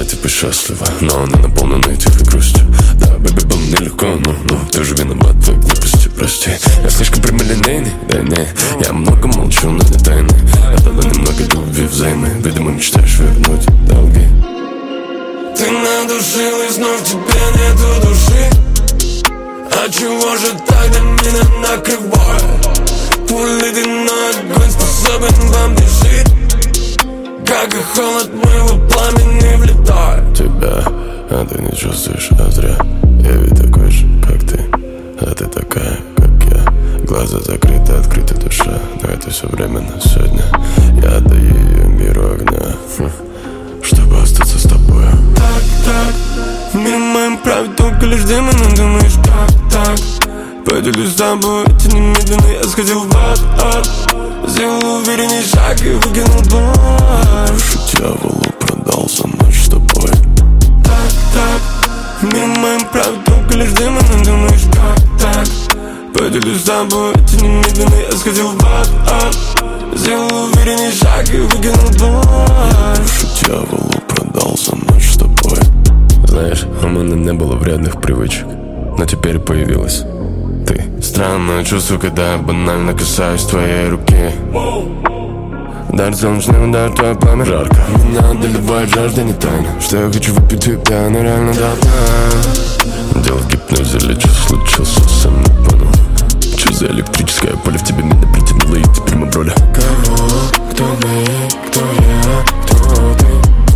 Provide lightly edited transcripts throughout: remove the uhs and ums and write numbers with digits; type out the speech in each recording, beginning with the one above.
типа счастлива, но она наполнена тихой грустью. Да, бэби, было нелегко, но ты же виноват в твоей глупости, прости. Я слишком прямолинейный, да не. Я много молчу, но не тайны. Я дала немного любви взаймы. Видимо, мечтаешь вернуть долги. Ты надушилась, но в тебе нету души. А чего же тогда меня накрывает? Твой ледяной огонь способен во мне жить, как и холод моего пламени влетает. Тебя, а ты не чувствуешь, а зря. Я ведь такой же, как ты, а ты такая, как я. Глаза закрыты, открыта душа, но это все временно. Сегодня я отдаю ее миру огня, чтобы остаться с тобой. Так, в мире моем праве только лишь демоны. Думаешь, как так? Поделюсь с тобой, эти немедленно я сходил в ад. Сделал уверенней шаг и выкинул боль. Душу дьяволу продал за ночь с тобой. Так, в мире моем праве только лишь демоны. Думаешь, как так? Поделюсь с тобой, эти немедленно я сходил в ад. Сделал уверенней шаг и выкинул боль. Душу дьяволу продал за ночь с тобой. Знаешь, у меня не было вредных привычек, но теперь появилась ты. Странное чувство, когда я банально касаюсь твоей руки. Дар солнечный удар, твое пламя жарко. Меня одолевает жажда, не тайна, что я хочу выпить тебя, но реально давно. Дело в гипнозе или что случился, сам не понял. Что за электрическое поле в тебе меня притянуло, и теперь мы в роли. Кого? Кто мы? Кто я? Кто ты?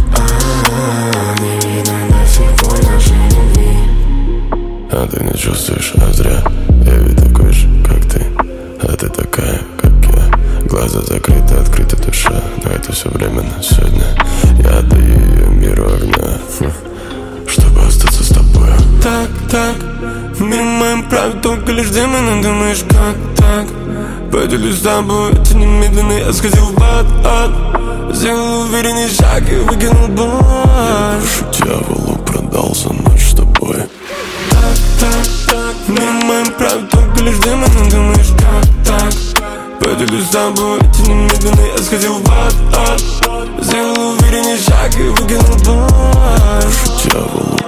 Не видно до сих пор нашей любви. А ты не чувствуешь, а зря. Я ведь такой же, как ты, а ты такая, как я. Глаза закрыты, открыта душа, но это все временно. Сегодня я отдаю ее миру огня, чтобы остаться с тобой. Так, в мире моем праве только лишь демоны. Думаешь, как так? Поделюсь с тобой, эти немедленно я сходил в ад. Сделал уверенней шаг и выкинул боль. Душу дьяволу продал за ночь с тобой. Так, в мире моем праве только лишь демоны. Думаешь, как так? Поделюсь с тобой, эти немедленно я сходил в ад. Сделал уверенней шаг и выкинул боль. Душу дьяволу